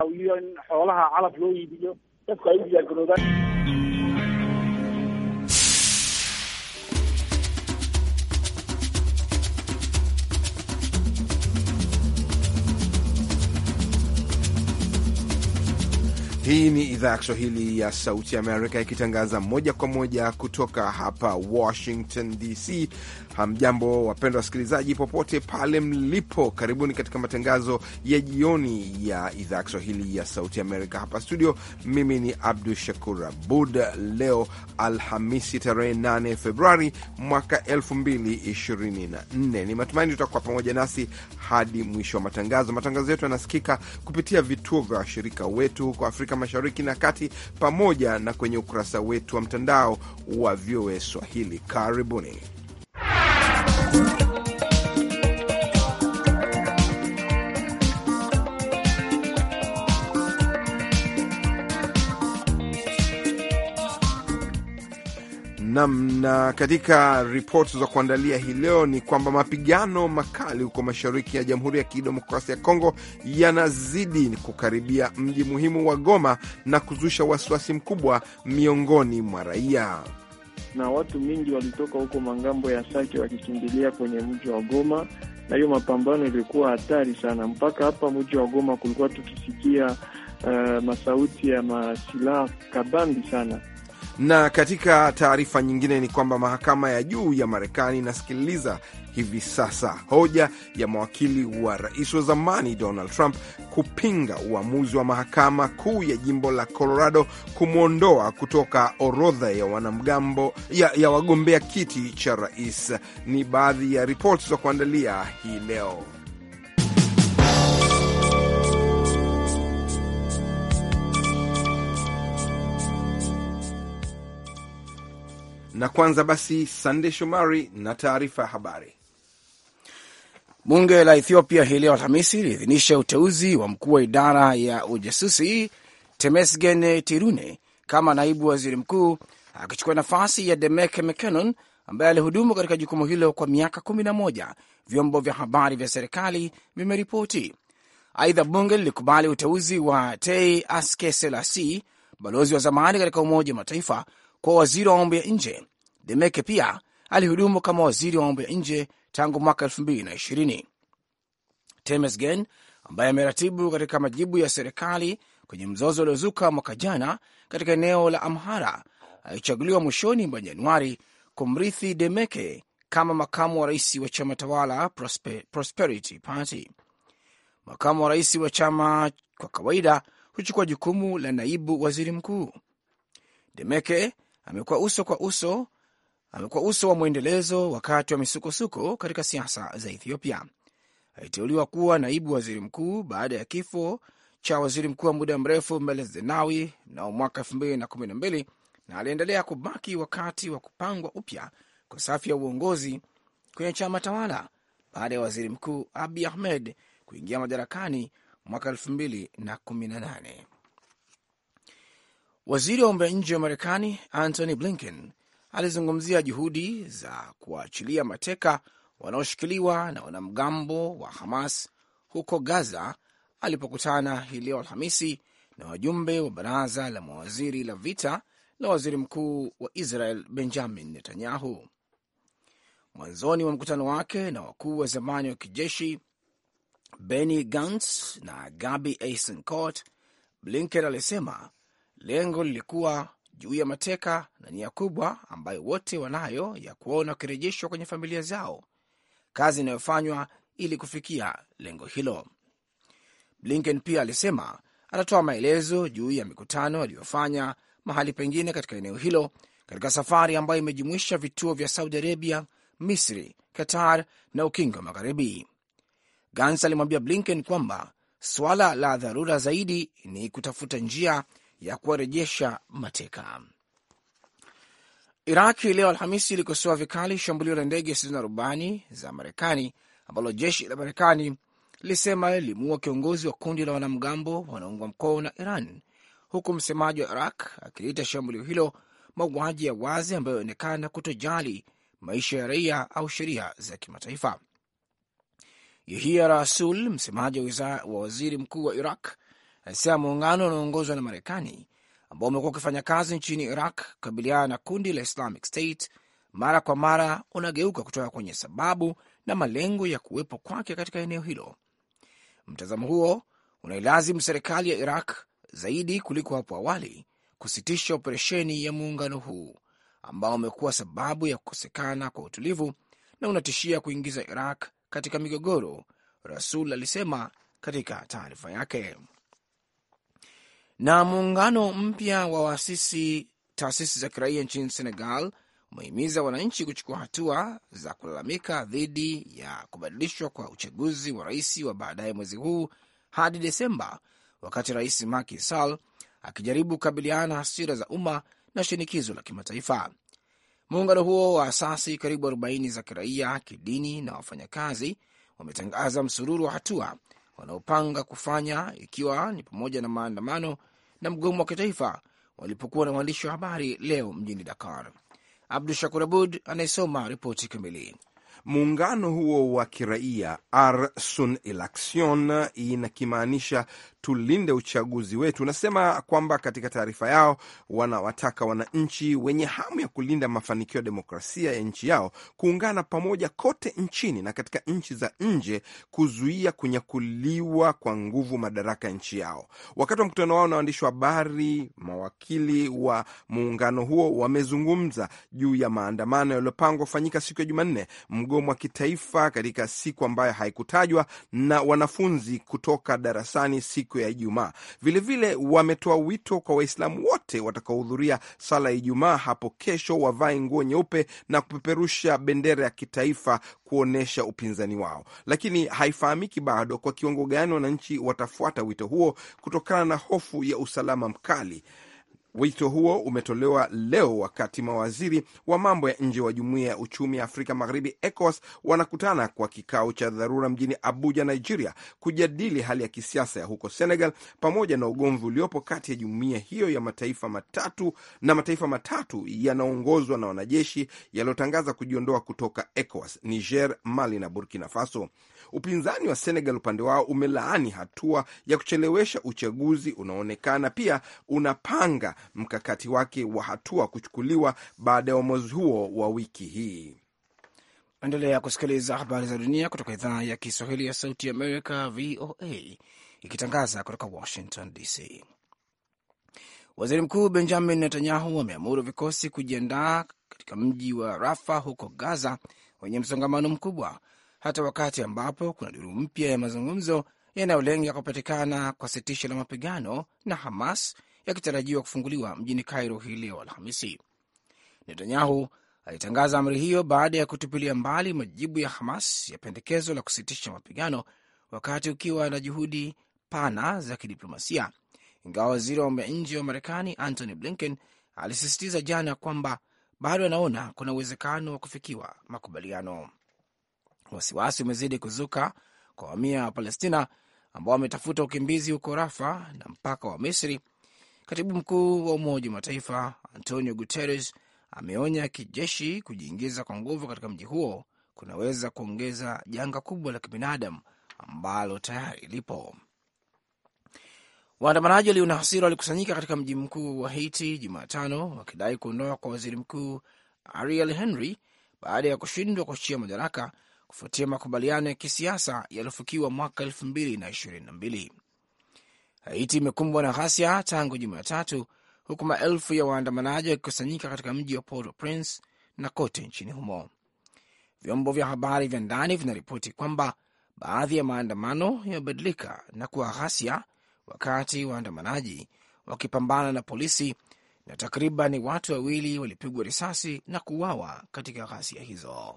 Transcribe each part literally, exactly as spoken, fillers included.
iyo in xoolaha calaf loo iibiyo dadku ay u diyaargaroobaan. Hii ni idhaa ya Kiswahili ya Sauti Amerika ikitangaza moja kwa moja kutoka hapa Washington D C. Hamjambo wapendwa wasikilizaji popote pale mlipo, karibuni katika matangazo ya jioni ya idhaa ya Kiswahili ya Sauti Amerika. Hapa studio mimi ni Abdu Shakur Abud. Leo Alhamisi tarehe nane Februari mwaka elfu mbili ishirini na nne. Ni matumaini tutakuwa pamoja nasi hadi mwisho wa matangazo. Matangazo yetu yanasikika kupitia vituo vya washirika wetu huko Afrika Mashariki na Kati, pamoja na kwenye ukurasa wetu wa mtandao wa V O A Swahili. Karibuni. Namna katika ripoti za kuandalia hii leo ni kwamba mapigano makali huko mashariki ya Jamhuri ya Kidemokrasia ya Kongo yanazidi kukaribia mji muhimu wa Goma na kuzusha wasiwasi mkubwa miongoni mwa raia. Na watu mingi walitoka huko mangambo ya Sake wakikimbilia kwenye mji wa Goma, na hiyo mapambano ilikuwa hatari sana. Mpaka hapa mji wa Goma kulikuwa tukisikia uh, masauti ya masilaha kabambi sana. Na katika taarifa nyingine ni kwamba mahakama ya juu ya Marekani inasikiliza hivi sasa hoja ya mawakili wa rais wa zamani Donald Trump kupinga uamuzi wa mahakama kuu ya jimbo la Colorado kumwondoa kutoka orodha ya wanamgambo ya, ya wagombea kiti cha rais. Ni baadhi ya ripoti za kuandalia hii leo. Na kwanza basi Sunday Shomari na taarifa ya habari. Bunge la Ethiopia hii leo Alhamisi liidhinisha uteuzi wa mkuu wa idara ya ujasusi Temesgen Tirune kama naibu waziri mkuu, akichukua nafasi ya Demeke Mekonnen ambaye alihudumu katika jukumu hilo kwa miaka kumi na moja, vyombo vya habari vya serikali vimeripoti. Aidha, bunge lilikubali uteuzi wa Tei Aske Selasi, balozi wa zamani katika Umoja wa Mataifa, kwa waziri wa mambo ya nje. Demeke pia alihudumu kama waziri wa mambo ya nje tangu mwaka elfu mbili na ishirini. Temesgen ambaye ameratibu katika majibu ya serikali kwenye mzozo uliozuka mwaka jana katika eneo la Amhara alichaguliwa mwishoni mwa Januari kumrithi Demeke kama makamu wa rais wa chama tawala Prosper, Prosperity Party. Makamu wa rais wa chama kwa kawaida huchukua jukumu la naibu waziri mkuu. Demeke amekuwa uso kwa uso amekuwa uso wa mwendelezo wakati wa misukosuko katika siasa za Ethiopia. Aliteuliwa kuwa naibu waziri mkuu baada ya kifo cha waziri mkuu wa muda mrefu Meles Zenawi na mwaka elfu mbili na kumi na mbili, na aliendelea kubaki wakati wa kupangwa upya kwa safu ya uongozi kwenye chama tawala baada ya waziri mkuu Abiy Ahmed kuingia madarakani mwaka elfu mbili na kumi na nane. Waziri wa mambo ya nje wa Marekani Antony Blinken alizungumzia juhudi za kuachilia mateka wanaoshikiliwa na wanamgambo wa Hamas huko Gaza alipokutana hii leo Alhamisi na wajumbe wa baraza la mawaziri la vita na waziri mkuu wa Israel Benjamin Netanyahu. Mwanzoni wa mkutano wake na wakuu wa zamani wa kijeshi Benny Gantz na Gabi Eisenkot, Blinken alisema lengo lilikuwa juu ya mateka na nia kubwa ambayo wote wanayo ya kuona wakirejeshwa kwenye familia zao, kazi inayofanywa ili kufikia lengo hilo. Blinken pia alisema atatoa maelezo juu ya mikutano aliyofanya mahali pengine katika eneo hilo katika safari ambayo imejumuisha vituo vya Saudi Arabia, Misri, Qatar na Ukingo wa Magharibi. Gantz alimwambia Blinken kwamba suala la dharura zaidi ni kutafuta njia ya kuwarejesha mateka. Iraki leo Alhamisi ilikosoa vikali shambulio la ndege zisizo na rubani za Marekani ambalo jeshi la Marekani lilisema limuua kiongozi wa kundi la wanamgambo wanaungwa mkono na Iran, huku msemaji wa Iraq akiliita shambulio hilo mauaji ya wazi ambayo yaonekana kutojali maisha ya raia au sheria za kimataifa. Yahya Rasul, msemaji wa waziri mkuu wa Iraq, alisema muungano unaoongozwa na Marekani ambao umekuwa ukifanya kazi nchini Iraq kukabiliana na kundi la Islamic State mara kwa mara unageuka kutoka kwenye sababu na malengo ya kuwepo kwake katika eneo hilo. Mtazamo huo unailazimu serikali ya Iraq zaidi kuliko hapo awali kusitisha operesheni ya muungano huu ambao umekuwa sababu ya kukosekana kwa utulivu na unatishia kuingiza Iraq katika migogoro, Rasul alisema katika taarifa yake. Na muungano mpya wa waasisi taasisi za kiraia nchini Senegal umehimiza wananchi kuchukua hatua za kulalamika dhidi ya kubadilishwa kwa uchaguzi wa rais wa baadaye mwezi huu hadi Desemba, wakati Rais Macky Sall akijaribu kukabiliana na hasira za umma na shinikizo la kimataifa. Muungano huo wa asasi karibu arobaini za kiraia, kidini na wafanyakazi wametangaza msururu wa hatua wanaopanga kufanya, ikiwa ni pamoja na maandamano na mgomo wa kitaifa, walipokuwa na waandishi wa habari leo mjini Dakar. Abdu Shakur Abud anayesoma ripoti kamili. Muungano huo wa kiraia Arsun Election inakimaanisha tulinde uchaguzi wetu, unasema kwamba katika taarifa yao wanawataka wananchi wenye hamu ya kulinda mafanikio ya demokrasia ya nchi yao kuungana pamoja kote nchini na katika nchi za nje kuzuia kunyakuliwa kwa nguvu madaraka ya nchi yao. Wakati wa mkutano wao na waandishi wa habari, mawakili wa muungano huo wamezungumza juu ya maandamano yaliyopangwa kufanyika siku ya Jumanne, mgomo wa kitaifa katika siku ambayo haikutajwa, na wanafunzi kutoka darasani siku ya Ijumaa. Vilevile wametoa wito kwa Waislamu wote watakaohudhuria sala ya Ijumaa hapo kesho wavae nguo nyeupe na kupeperusha bendera ya kitaifa kuonesha upinzani wao. Lakini haifahamiki bado kwa kiwango gani wananchi watafuata wito huo kutokana na hofu ya usalama mkali. Wito huo umetolewa leo wakati mawaziri wa mambo ya nje wa Jumuiya ya Uchumi ya Afrika Magharibi ECOWAS wanakutana kwa kikao cha dharura mjini Abuja, Nigeria, kujadili hali ya kisiasa ya huko Senegal pamoja na ugomvi uliopo kati ya jumuiya hiyo ya mataifa matatu na mataifa matatu yanaongozwa na wanajeshi yaliyotangaza kujiondoa kutoka ECOWAS: Niger, Mali na Burkina Faso. Upinzani wa Senegal upande wao umelaani hatua ya kuchelewesha uchaguzi, unaonekana pia unapanga mkakati wake wa hatua kuchukuliwa baada ya uamuzi huo wa wiki hii. Endelea kusikiliza habari za dunia kutoka idhaa ya Kiswahili ya Sauti ya Amerika, V O A, ikitangaza kutoka Washington D C. Waziri Mkuu Benjamin Netanyahu ameamuru vikosi kujiandaa katika mji wa Rafa huko Gaza wenye msongamano mkubwa, hata wakati ambapo kuna duru mpya ya mazungumzo yanayolenga kupatikana kwa sitisho la mapigano na Hamas yakitarajiwa kufunguliwa mjini Cairo hii leo Alhamisi. Netanyahu alitangaza amri hiyo baada ya kutupilia mbali majibu ya Hamas ya pendekezo la kusitisha mapigano, wakati ukiwa na juhudi pana za kidiplomasia, ingawa waziri wa mambo ya nje wa Marekani Antony Blinken alisisitiza jana kwamba bado anaona kuna uwezekano wa kufikiwa makubaliano. Wasiwasi umezidi kuzuka kwa mamia wa Palestina ambao wametafuta ukimbizi huko Rafa na mpaka wa Misri. Katibu mkuu wa Umoja wa Mataifa Antonio Guterres ameonya kijeshi kujiingiza kwa nguvu katika mji huo kunaweza kuongeza janga kubwa la kibinadamu ambalo tayari lipo. Waandamanaji walio na hasira walikusanyika katika mji mkuu wa Haiti Jumatano wakidai kuondoka kwa waziri mkuu Ariel Henry baada ya kushindwa kuachia madaraka kufuatia makubaliano ya kisiasa yaliyofikiwa mwaka elfu mbili na ishirini na mbili. Haiti imekumbwa na ghasia tangu Jumatatu, huku maelfu ya waandamanaji wakikusanyika katika mji wa Port-au-Prince na kote nchini humo. Vyombo vya habari vya ndani vinaripoti kwamba baadhi ya maandamano yamebadilika na kuwa ghasia, wakati waandamanaji wakipambana na polisi, na takriban watu wawili walipigwa risasi na kuuawa katika ghasia hizo.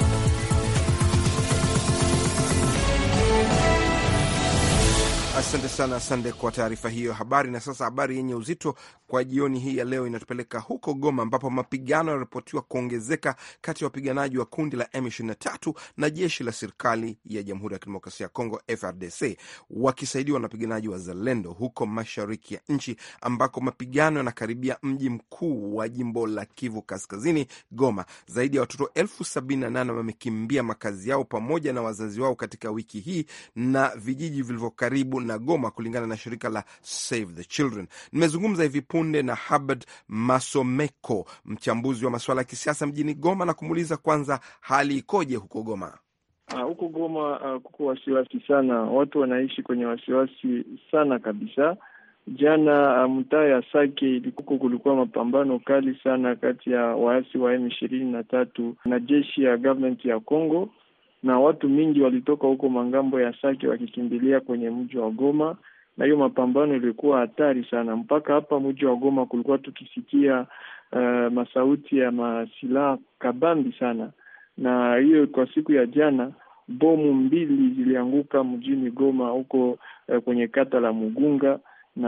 Asante sana Sande kwa taarifa hiyo habari. Na sasa habari yenye uzito kwa jioni hii ya leo inatupeleka huko Goma, ambapo mapigano yanaripotiwa kuongezeka kati ya wapiganaji wa kundi la M ishirini na tatu na jeshi la serikali ya Jamhuri ya Kidemokrasia ya Kongo F A R D C wakisaidiwa na wapiganaji wa Zalendo huko mashariki ya nchi, ambako mapigano yanakaribia mji mkuu wa jimbo la Kivu Kaskazini, Goma. Zaidi ya watoto elfu sabini na nane wamekimbia makazi yao pamoja na wazazi wao katika wiki hii na vijiji vilivyo karibu na Goma, kulingana na shirika la Save the Children. Nimezungumza hivi punde na Habert Masomeko, mchambuzi wa masuala ya kisiasa mjini Goma, na kumuuliza kwanza hali ikoje huko Goma. Uh, huko Goma uh, kuko wasiwasi sana, watu wanaishi kwenye wasiwasi sana kabisa. Jana uh, mtaa ya Sake ilikuwa kulikuwa mapambano kali sana kati ya waasi wa M ishirini na tatu na jeshi ya government ya Kongo, na watu mingi walitoka huko mangambo ya Sake wakikimbilia kwenye mji wa Goma, na hiyo mapambano ilikuwa hatari sana. Mpaka hapa mji wa Goma kulikuwa tukisikia uh, masauti ya masilaha kabambi sana. Na hiyo kwa siku ya jana bomu mbili zilianguka mjini Goma huko uh, kwenye kata la Mugunga,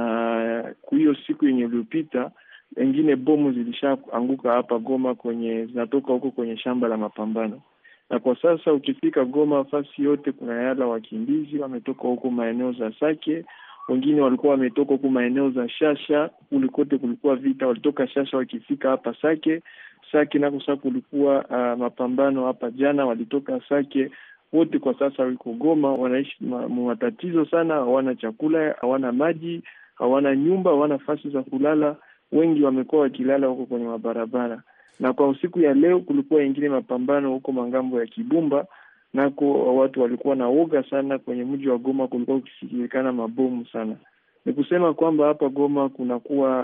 na kwa hiyo siku yenye iliyopita wengine bomu zilishaanguka hapa Goma kwenye zinatoka huko kwenye shamba la mapambano. Na kwa sasa ukifika Goma fasi yote kuna yala wakimbizi wametoka huko maeneo za Sake, wengine walikuwa wametoka huko maeneo za Shasha, kulikote kulikuwa vita, walitoka Shasha wakifika hapa Sake. Sake nako sasa kulikuwa uh, mapambano hapa jana, walitoka Sake wote kwa sasa wiko Goma, wanaishi matatizo sana, hawana chakula, hawana maji, hawana nyumba, hawana nafasi za kulala. Wengi wamekuwa wakilala huko kwenye mabarabara. Na kwa usiku ya leo kulikuwa ingine mapambano huko mangambo ya Kibumba, nako watu walikuwa na woga sana. Kwenye mji wa Goma kulikuwa ukisikilikana mabomu sana. Ni kusema kwamba hapa Goma kunakuwa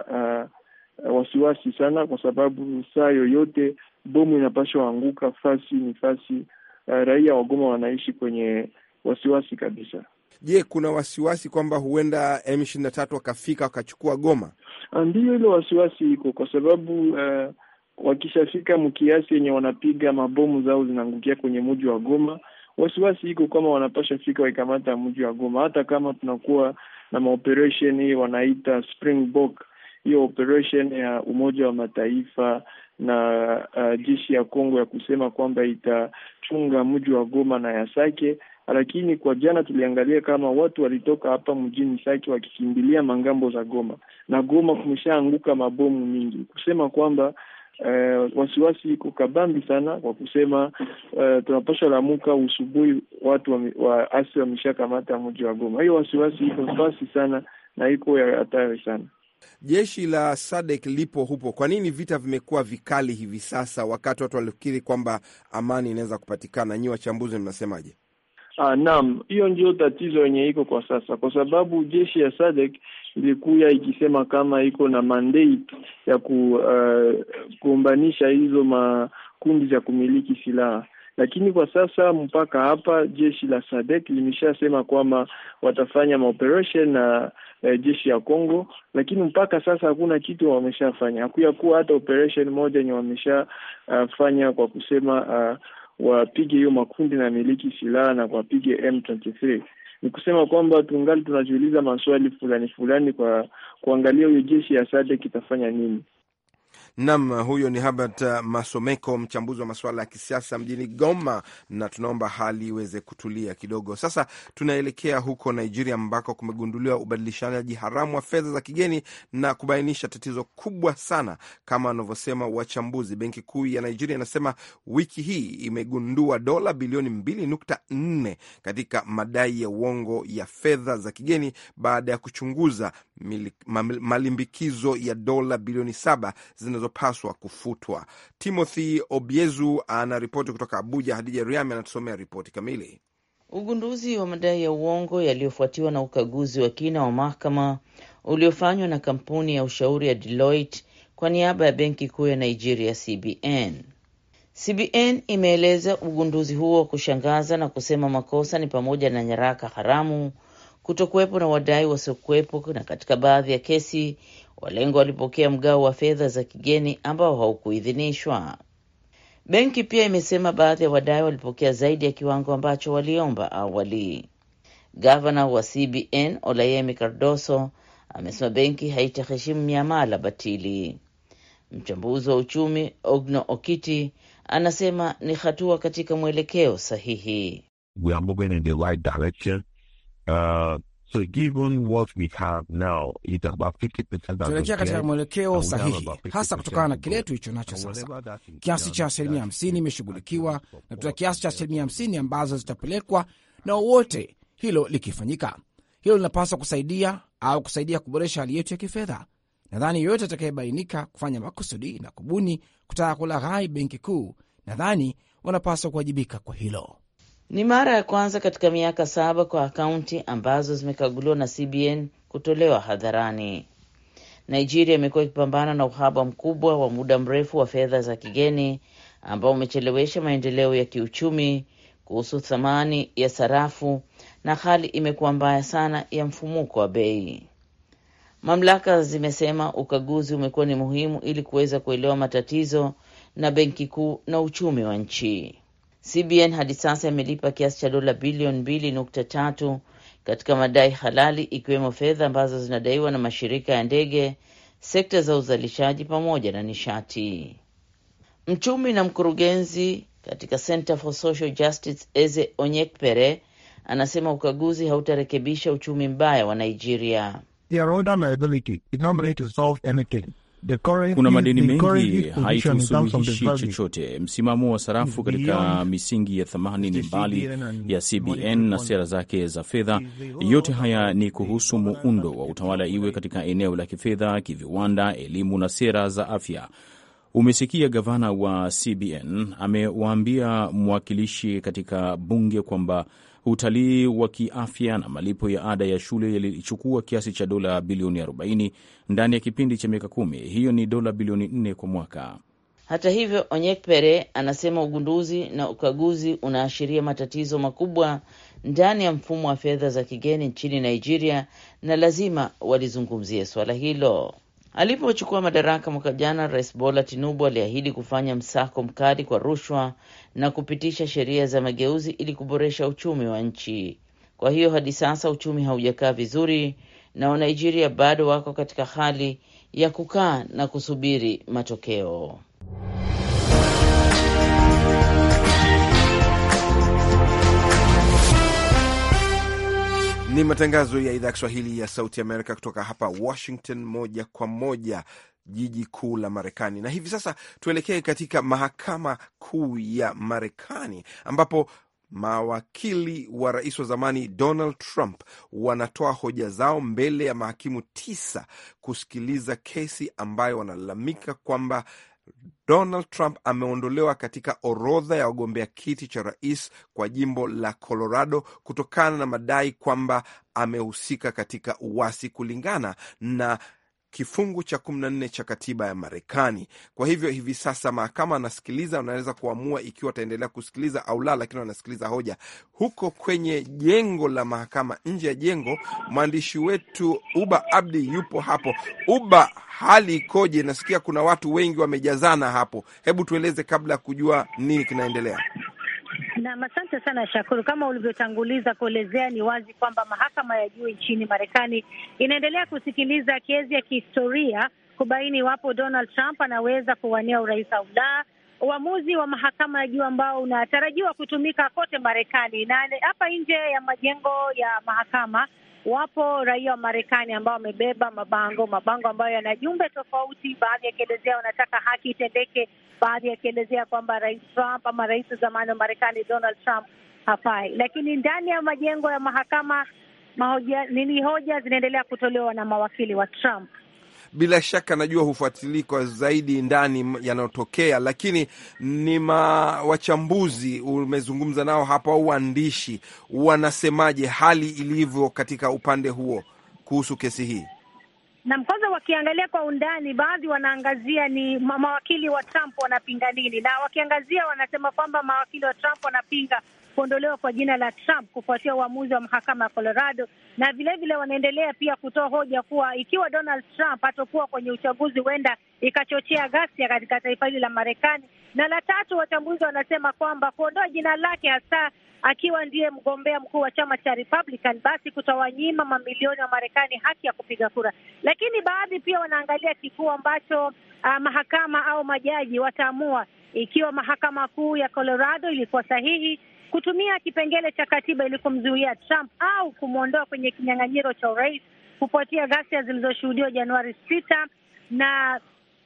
uh, wasiwasi sana, kwa sababu saa yoyote bomu inapaswa anguka. Fasi ni fasi. Uh, raia wa Goma wanaishi kwenye wasiwasi kabisa. Je, kuna wasiwasi kwamba huenda M ishirini na tatu wakafika wakachukua Goma? Ndiyo, ile wasiwasi iko, kwa sababu uh, wakishafika mkiasi yenye wanapiga mabomu zao zinaangukia kwenye mji wa Goma, wasiwasi iko kama wanapasha fika waikamata mji wa Goma. Hata kama tunakuwa na maoperation hii wanaita Springbok, hiyo operation ya Umoja wa Mataifa na uh, jeshi ya Kongo ya kusema kwamba itachunga mji wa Goma na ya Sake. Lakini kwa jana tuliangalia kama watu walitoka hapa mjini Sake wakikimbilia mangambo za Goma, na Goma kumeshaanguka mabomu mingi, kusema kwamba Uh, wasiwasi iko kabambi sana, kwa kusema uh, tunapaswa lamuka usubuhi watu wa, wa asi wameshakamata mji wa Goma. Hiyo wasiwasi iko fasi sana na iko ya hatari sana. Jeshi la S A D C lipo hupo. Kwa nini vita vimekuwa vikali hivi sasa wakati watu walifikiri kwamba amani inaweza kupatikana? Nyinyi wachambuzi mnasemaje? Ah, naam, hiyo ndio tatizo yenye iko kwa sasa, kwa sababu jeshi ya S A D C ilikuwa ikisema kama iko na mandate ya ku, uh, kuumbanisha hizo makundi za kumiliki silaha. Lakini kwa sasa mpaka hapa jeshi la S A D C limeshasema kwamba watafanya maoperation na uh, jeshi ya Kongo, lakini mpaka sasa hakuna kitu wameshafanya. Hakuya kuwa hata operation moja yenye wameshafanya uh, kwa kusema uh, wapige hiyo makundi na miliki silaha na wapige M ishirini na tatu. Ni kusema kwamba tungali tunajiuliza maswali fulani fulani kwa kuangalia hiyo jeshi ya S A D C kitafanya nini. Naam, huyo ni Habert Masomeko, mchambuzi wa masuala ya kisiasa mjini Goma, na tunaomba hali iweze kutulia kidogo. Sasa tunaelekea huko Nigeria, ambako kumegunduliwa ubadilishanaji haramu wa fedha za kigeni na kubainisha tatizo kubwa sana kama wanavyosema wachambuzi. Benki Kuu ya Nigeria inasema wiki hii imegundua dola bilioni mbili nukta nne katika madai ya uongo ya fedha za kigeni baada ya kuchunguza malimbikizo ya dola bilioni saba zinazopaswa kufutwa. Timothy Obiezu ana ripoti kutoka Abuja. Hadija Riami anatusomea ripoti kamili. Ugunduzi wa madai ya uongo yaliyofuatiwa na ukaguzi wa kina wa mahakama uliofanywa na kampuni ya ushauri ya Deloitte kwa niaba ya Benki Kuu ya Nigeria C B N. C B N imeeleza ugunduzi huo kushangaza na kusema makosa ni pamoja na nyaraka haramu, kutokuwepo na wadai wasiokuwepo, na katika baadhi ya kesi walengo walipokea mgao wa fedha za kigeni ambao haukuidhinishwa. Benki pia imesema baadhi ya wadai walipokea zaidi ya kiwango ambacho waliomba awali. Gavana wa C B N Olayemi Cardoso amesema benki haitaheshimu miamala batili. Mchambuzi wa uchumi Ogno Okiti anasema ni hatua katika mwelekeo sahihi. We are moving in the right direction. Uh, so given what we have now, it's about fifty percent. Tunaelekea katika mwelekeo sahihi, hasa kutokana na kile tulicho nacho sasa. Kiasi cha asilimia hamsini imeshughulikiwa na tuna kiasi cha asilimia hamsini ambazo zitapelekwa na wote. Hilo likifanyika, hilo linapaswa kusaidia au kusaidia kuboresha hali yetu ya kifedha. Nadhani yoyote atakayebainika kufanya makusudi na kubuni kutaka kulaghai benki kuu, nadhani wanapaswa kuwajibika kwa hilo. Ni mara ya kwanza katika miaka saba kwa akaunti ambazo zimekaguliwa na C B N kutolewa hadharani. Nigeria imekuwa ikipambana na uhaba mkubwa wa muda mrefu wa fedha za kigeni ambao umechelewesha maendeleo ya kiuchumi kuhusu thamani ya sarafu, na hali imekuwa mbaya sana ya mfumuko wa bei. Mamlaka zimesema ukaguzi umekuwa ni muhimu ili kuweza kuelewa matatizo na benki kuu na uchumi wa nchi. C B N hadi sasa imelipa kiasi cha dola bilioni mbili nukta tatu katika madai halali, ikiwemo fedha ambazo zinadaiwa na mashirika ya ndege, sekta za uzalishaji pamoja na nishati. Mchumi na mkurugenzi katika Center for Social Justice Eze Onyekpere anasema ukaguzi hautarekebisha uchumi mbaya wa Nigeria. Kuna madeni mengi, haitusuluhishi chochote. Msimamo wa sarafu katika misingi ya thamani ni mbali ya C B N na sera zake za fedha. Yote haya ni kuhusu muundo wa utawala, iwe katika eneo la kifedha, kiviwanda, elimu na sera za afya. Umesikia gavana wa C B N amewaambia mwakilishi katika bunge kwamba utalii wa kiafya na malipo ya ada ya shule yalichukua kiasi cha dola bilioni arobaini ndani ya kipindi cha miaka kumi. Hiyo ni dola bilioni nne kwa mwaka. Hata hivyo, Onyekpere anasema ugunduzi na ukaguzi unaashiria matatizo makubwa ndani ya mfumo wa fedha za kigeni nchini Nigeria na lazima walizungumzie swala hilo. Alipochukua madaraka mwaka jana, Rais Bola Tinubu aliahidi kufanya msako mkali kwa rushwa na kupitisha sheria za mageuzi ili kuboresha uchumi wa nchi. Kwa hiyo hadi sasa uchumi haujakaa vizuri na wa Nigeria bado wako katika hali ya kukaa na kusubiri matokeo. Ni matangazo ya idhaa ya Kiswahili ya Sauti Amerika kutoka hapa Washington, moja kwa moja jiji kuu la Marekani. Na hivi sasa tuelekee katika mahakama kuu ya Marekani ambapo mawakili wa rais wa zamani Donald Trump wanatoa hoja zao mbele ya mahakimu tisa kusikiliza kesi ambayo wanalalamika kwamba Donald Trump ameondolewa katika orodha ya wagombea kiti cha rais kwa jimbo la Colorado kutokana na madai kwamba amehusika katika uasi kulingana na kifungu cha kumi na nne cha katiba ya Marekani. Kwa hivyo hivi sasa mahakama anasikiliza, wanaweza kuamua ikiwa ataendelea kusikiliza au la, lakini wanasikiliza hoja huko kwenye jengo la mahakama. Nje ya jengo, mwandishi wetu Uba Abdi yupo hapo. Uba, hali ikoje? Nasikia kuna watu wengi wamejazana hapo. Hebu tueleze kabla ya kujua nini kinaendelea. Na asante sana Shakuru, kama ulivyotanguliza kuelezea, ni wazi kwamba mahakama ya juu nchini Marekani inaendelea kusikiliza kesi ya kihistoria kubaini iwapo Donald Trump anaweza kuwania urais au la. Uamuzi wa mahakama ya juu ambao unatarajiwa kutumika kote Marekani, na hapa nje ya majengo ya mahakama wapo raia wa Marekani ambao wamebeba mabango mabango ambayo yana jumbe tofauti, baadhi yakielezea wanataka haki itendeke, baadhi yakielezea kwamba Rais Trump ama rais wa zamani wa Marekani Donald Trump hafai. Lakini ndani ya majengo ya mahakama mahoja, nini hoja zinaendelea kutolewa na mawakili wa Trump. Bila shaka najua hufuatilii kwa zaidi ndani yanayotokea, lakini ni wachambuzi umezungumza nao hapa au waandishi, wanasemaje hali ilivyo katika upande huo kuhusu kesi hii? Na kwanza wakiangalia kwa undani, baadhi wanaangazia ni mawakili wa Trump wanapinga nini, na wakiangazia wanasema kwamba mawakili wa Trump wanapinga kuondolewa kwa jina la Trump kufuatia uamuzi wa mahakama ya Colorado, na vile vile wanaendelea pia kutoa hoja kuwa ikiwa Donald Trump hatakuwa kwenye uchaguzi, huenda ikachochea ghasia katika taifa hili la Marekani. Na la tatu, wachambuzi wanasema kwamba kuondoa jina lake, hasa akiwa ndiye mgombea mkuu wa chama cha Republican, basi kutawanyima mamilioni wa Marekani haki ya kupiga kura. Lakini baadhi pia wanaangalia kikuu ambacho uh, mahakama au majaji wataamua ikiwa mahakama kuu ya Colorado ilikuwa sahihi kutumia kipengele cha katiba ili kumzuia Trump au kumwondoa kwenye kinyang'anyiro cha urais kufuatia ghasia zilizoshuhudiwa Januari sita na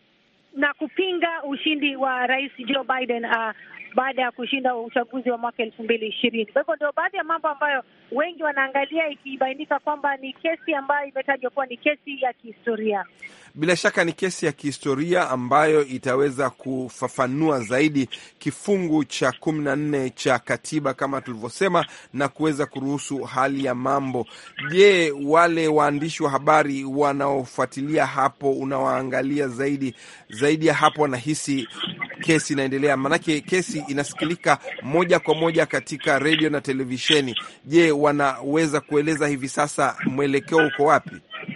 na kupinga ushindi wa Rais Joe Biden uh, baada ya kushinda uchaguzi wa mwaka elfu mbili ishirini. Kwa hivyo ndio baadhi ya mambo ambayo wengi wanaangalia, ikibainika kwamba ni kesi ambayo imetajwa kuwa ni kesi ya kihistoria. Bila shaka ni kesi ya kihistoria ambayo itaweza kufafanua zaidi kifungu cha kumi na nne cha katiba kama tulivyosema, na kuweza kuruhusu hali ya mambo. Je, wale waandishi wa habari wanaofuatilia hapo, unawaangalia zaidi zaidi ya hapo, wanahisi kesi inaendelea? Manake kesi inasikilika moja kwa moja katika redio na televisheni. Je, wanaweza kueleza hivi sasa mwelekeo uko wapi?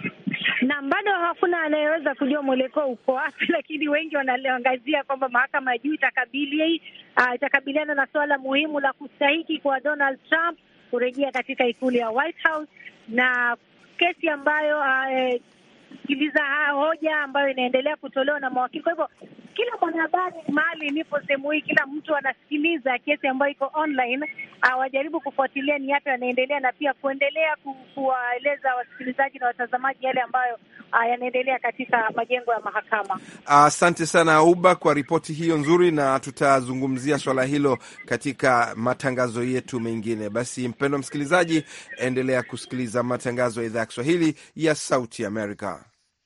Na bado hakuna anayeweza kujua mwelekeo uko wapi, lakini wengi wanaangazia kwamba mahakama ya juu itakabili uh, itakabiliana na suala muhimu la kustahiki kwa Donald Trump kurejea katika ikulu ya White House, na kesi ambayo uh, sikiliza hoja ambayo inaendelea kutolewa na mawakili. Kwa hivyo kila mwanahabari mahali nipo sehemu hii, kila mtu anasikiliza kesi ambayo iko online, wajaribu kufuatilia ni yapi yanaendelea, na pia kuendelea ku, kuwaeleza wasikilizaji na watazamaji yale ambayo yanaendelea katika majengo ya mahakama. Asante uh, sana Uba kwa ripoti hiyo nzuri, na tutazungumzia swala hilo katika matangazo yetu mengine. Basi mpendwa msikilizaji, endelea kusikiliza matangazo ya idhaa ya Kiswahili ya Sauti Amerika.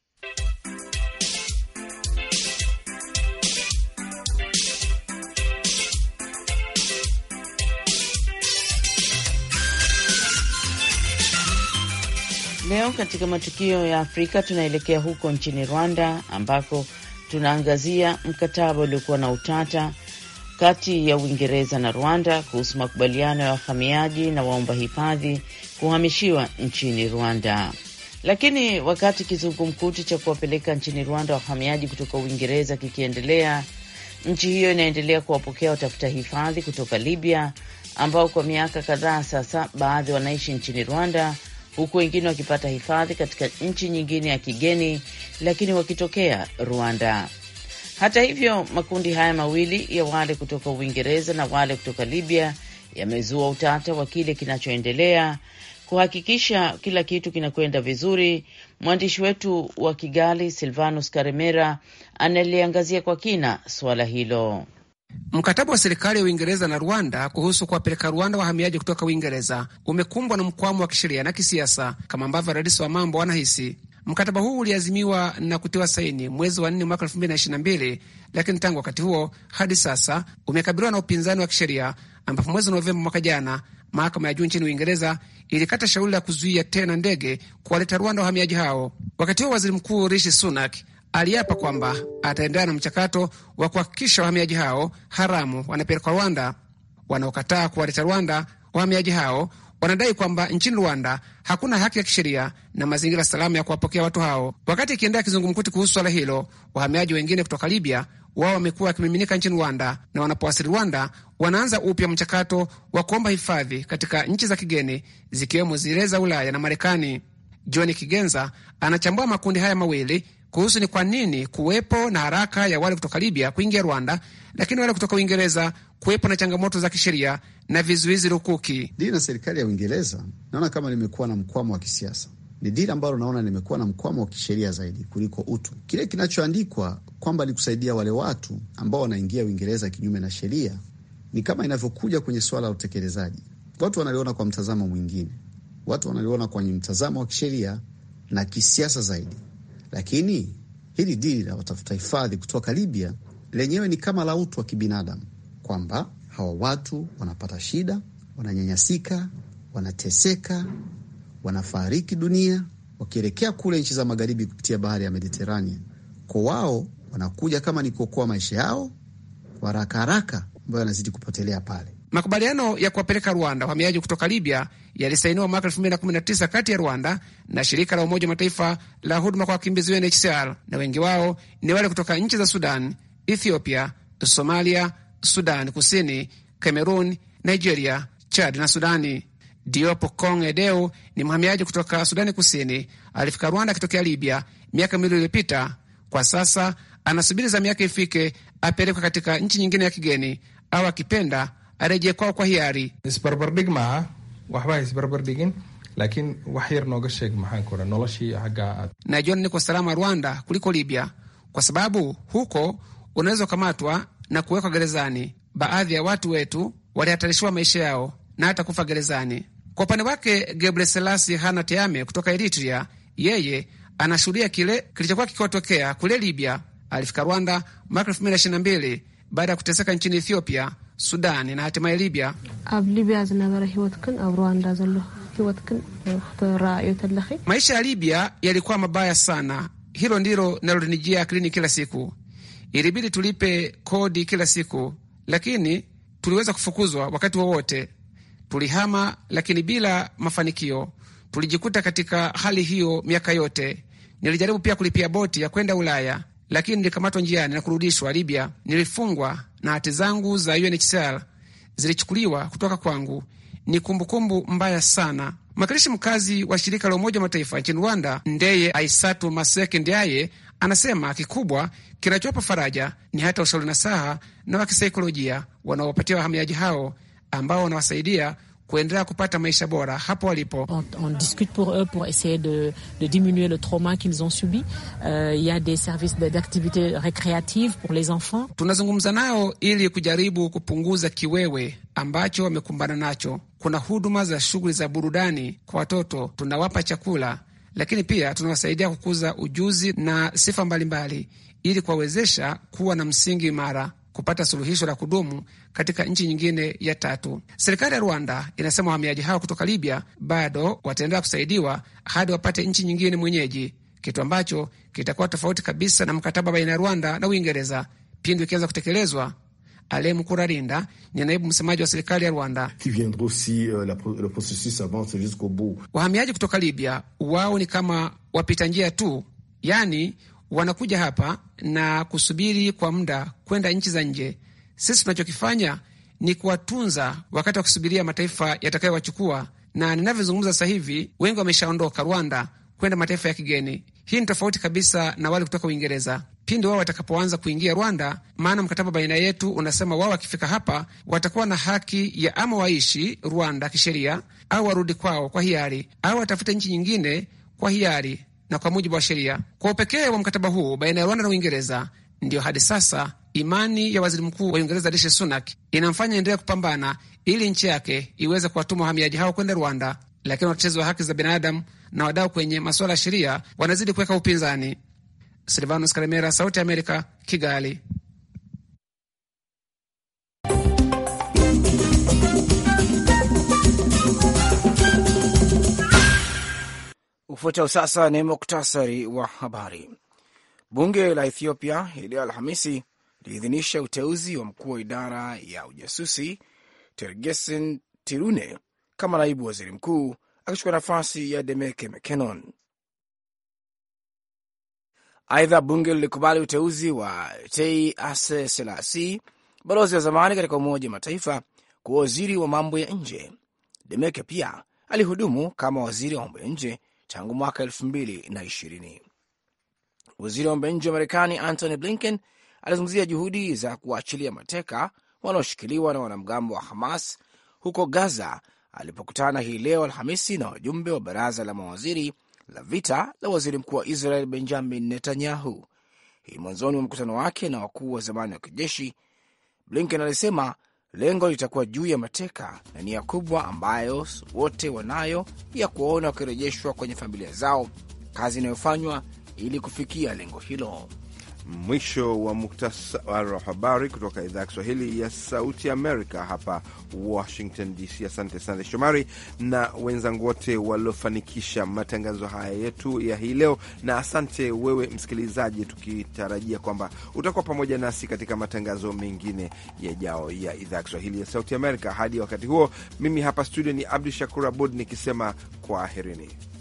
Leo katika matukio ya Afrika tunaelekea huko nchini Rwanda, ambako tunaangazia mkataba uliokuwa na utata kati ya Uingereza na Rwanda kuhusu makubaliano ya wahamiaji na waomba hifadhi kuhamishiwa nchini Rwanda. Lakini wakati kizungumkuti cha kuwapeleka nchini Rwanda wahamiaji kutoka Uingereza kikiendelea, nchi hiyo inaendelea kuwapokea watafuta hifadhi kutoka Libya ambao kwa miaka kadhaa sasa baadhi wanaishi nchini Rwanda, huku wengine wakipata hifadhi katika nchi nyingine ya kigeni lakini wakitokea Rwanda. Hata hivyo, makundi haya mawili ya wale kutoka Uingereza na wale kutoka Libya yamezua utata wa kile kinachoendelea. Kuhakikisha kila kitu kinakwenda vizuri, mwandishi wetu wa Kigali Silvanus Karemera analiangazia kwa kina suala hilo. Mkataba wa serikali ya Uingereza na Rwanda kuhusu kuwapeleka Rwanda wahamiaji kutoka Uingereza umekumbwa na mkwamo wa kisheria na kisiasa, kama ambavyo wadadisi wa mambo wanahisi. Mkataba huu uliazimiwa na kutiwa saini mwezi wa nne mwaka elfu mbili na ishirini na mbili, lakini tangu wakati huo hadi sasa umekabiliwa na upinzani wa kisheria, ambapo mwezi Novemba mwaka jana mahakama ya juu nchini Uingereza ilikata shauri la kuzuia tena ndege kuwaleta Rwanda wahamiaji hao. Wakati huo waziri mkuu Rishi Sunak aliapa kwamba ataendelea na mchakato wa kuhakikisha wahamiaji hao haramu wanapelekwa Rwanda. Wanaokataa kuwaleta Rwanda wahamiaji hao wanadai kwamba nchini Rwanda hakuna haki ya kisheria na mazingira salama ya kuwapokea watu hao. Wakati ikiendelea kizungumkuti kuhusu swala hilo, wahamiaji wengine kutoka Libya wao wamekuwa wakimiminika nchini Rwanda, na wanapowasili Rwanda wanaanza upya mchakato wa kuomba hifadhi katika nchi za kigeni zikiwemo zile za Ulaya na Marekani. John Kigenza anachambua makundi haya mawili kuhusu ni kwa nini kuwepo na haraka ya wale kutoka Libya kuingia Rwanda, lakini wale kutoka Uingereza kuwepo na changamoto za kisheria na vizuizi lukuki. Dili na serikali ya Uingereza naona kama limekuwa na mkwamo wa kisiasa. Ni dili ambalo naona limekuwa na mkwamo wa kisheria zaidi kuliko utu. Kile kinachoandikwa kwamba ni kusaidia wale watu ambao wanaingia Uingereza kinyume na sheria, ni kama inavyokuja kwenye swala la utekelezaji, watu wanaliona kwa mtazamo mwingine. Watu wanaliona kwenye mtazamo wa kisheria na kisiasa zaidi. Lakini hili dili la watafuta hifadhi kutoka Libya lenyewe ni kama la utu wa kibinadamu, kwamba hawa watu wanapata shida, wananyanyasika, wanateseka, wanafariki dunia wakielekea kule nchi za magharibi kupitia bahari ya Mediterranean. Kwa wao wanakuja kama ni kuokoa maisha yao haraka haraka, ambayo yanazidi kupotelea pale. Makubaliano ya kuwapeleka Rwanda wahamiaji kutoka Libya yalisainiwa mwaka elfu mbili na kumi na tisa kati ya Rwanda na shirika la Umoja wa Mataifa la huduma kwa wakimbizi U N H C R, na wengi wao ni wale kutoka nchi za Sudan, Ethiopia, Somalia, Sudan Kusini, Cameroon, Nigeria, Chad na Sudani. Diop Kong Edeu ni mhamiaji kutoka Sudani Kusini. Alifika Rwanda akitokea Libya miaka miwili iliyopita. Kwa sasa anasubiri za miaka ifike apelekwe katika nchi nyingine ya kigeni, au akipenda arejee kwao kwa hiari. Isbarbardig maa waxba isbarbardigin lakini wax yar nooga sheeg maxaan ku oran noloshii haga. Najiona niko salama Rwanda kuliko Libya, kwa sababu huko unaweza kukamatwa na kuwekwa gerezani. Baadhi ya watu wetu walihatarishiwa maisha yao na hata kufa gerezani. Kwa upande wake, Gebreselassie Hana-Teame kutoka Eritrea, yeye anashuhudia kile kilichokuwa kikiwatokea kule Libya. Alifika Rwanda mwaka elfu mbili na ishirini na mbili baada ya kuteseka nchini Ethiopia, Sudani na hatimaye Libya. Maisha ya Libya yalikuwa mabaya sana. Hilo ndilo nalolinijia akilini kila siku. Ilibidi tulipe kodi kila siku, lakini tuliweza kufukuzwa wakati wowote. Tulihama, lakini bila mafanikio. Tulijikuta katika hali hiyo miaka yote. Nilijaribu pia kulipia boti ya kwenda Ulaya, lakini nilikamatwa njiani na kurudishwa Libya. Nilifungwa na hati zangu za U N H C R zilichukuliwa kutoka kwangu. Ni kumbukumbu mbaya sana. Mwakilishi mkazi wa shirika la Umoja wa Mataifa nchini Rwanda, Ndeye Aisatu Maseke Ndiaye, anasema kikubwa kinachowapa faraja ni hata ushauri nasaha na wa kisaikolojia wanaowapatia wahamiaji hao, ambao wanawasaidia kuendelea kupata maisha bora hapo walipo. On, on discute pour eux pour essayer de, de diminuer le trauma qu'ils ont subi. Euh, il y a des services d'activités récréatives pour les enfants. Tunazungumza nao ili kujaribu kupunguza kiwewe ambacho wamekumbana nacho. Kuna huduma za shughuli za burudani kwa watoto, tunawapa chakula, lakini pia tunawasaidia kukuza ujuzi na sifa mbalimbali ili kuwawezesha kuwa na msingi imara, kupata suluhisho la kudumu katika nchi nyingine ya tatu. Serikali ya Rwanda inasema wahamiaji hao kutoka Libya bado wataendelea kusaidiwa hadi wapate nchi nyingine mwenyeji, kitu ambacho kitakuwa tofauti kabisa na mkataba baina ya Rwanda na Uingereza pindi ikianza kutekelezwa. Ale Mukurarinda ni naibu msemaji wa serikali ya Rwanda. Wahamiaji kutoka Libya wao ni kama wapita njia tu, yani wanakuja hapa na kusubiri kwa muda kwenda nchi za nje. Sisi tunachokifanya ni kuwatunza wakati wa kusubiria mataifa yatakayowachukua, na ninavyozungumza sasa hivi wengi wameshaondoka Rwanda kwenda mataifa ya kigeni. Hii ni tofauti kabisa na wale kutoka Uingereza pindi wao watakapoanza kuingia Rwanda, maana mkataba baina yetu unasema wao wakifika hapa watakuwa na haki ya ama waishi Rwanda kisheria, au warudi kwao kwa hiari, au watafute nchi nyingine kwa hiari na kwa mujibu wa sheria. Kwa upekee wa mkataba huu baina ya Rwanda na Uingereza, ndiyo hadi sasa imani ya waziri mkuu wa Uingereza Rishi Sunak inamfanya endelea kupambana ili nchi yake iweze kuwatuma wahamiaji hao kwenda Rwanda, lakini watetezi wa haki za binadamu na wadau kwenye masuala ya sheria wanazidi kuweka upinzani. Silvanus Karemera, Sauti ya Amerika, Kigali. Ufuatao sasa ni muktasari wa habari. Bunge la Ethiopia hii leo Alhamisi liidhinisha uteuzi wa mkuu wa idara ya ujasusi Tergesen Tirune kama naibu waziri mkuu, akichukua nafasi ya Demeke Mekonnen. Aidha, bunge lilikubali uteuzi wa Tei Ase Selasi, balozi wa zamani katika Umoja wa Mataifa, kuwa waziri wa mambo ya nje. Demeke pia alihudumu kama waziri wa mambo ya nje tangu mwaka elfu mbili na ishirini. Waziri wa mambo ya nje wa Marekani Antony Blinken alizungumzia juhudi za kuachilia mateka wanaoshikiliwa na wanamgambo wa Hamas huko Gaza alipokutana hii leo Alhamisi na wajumbe wa baraza la mawaziri la vita la waziri mkuu wa Israel Benjamin Netanyahu. Hii mwanzoni wa mkutano wake na wakuu wa zamani wa kijeshi, Blinken alisema lengo litakuwa juu ya mateka na nia kubwa ambayo wote wanayo ya kuona wakirejeshwa kwenye familia zao, kazi inayofanywa ili kufikia lengo hilo. Mwisho wa muktasari wa habari kutoka idhaa ya Kiswahili ya Sauti Amerika hapa Washington D C. Asante sana Shomari na wenzangu wote waliofanikisha matangazo haya yetu ya hii leo, na asante wewe msikilizaji, tukitarajia kwamba utakuwa pamoja nasi katika matangazo mengine yajao ya idhaa ya Kiswahili ya Sauti Amerika. Hadi wakati huo, mimi hapa studio ni Abdu Shakur Abud nikisema kwaherini.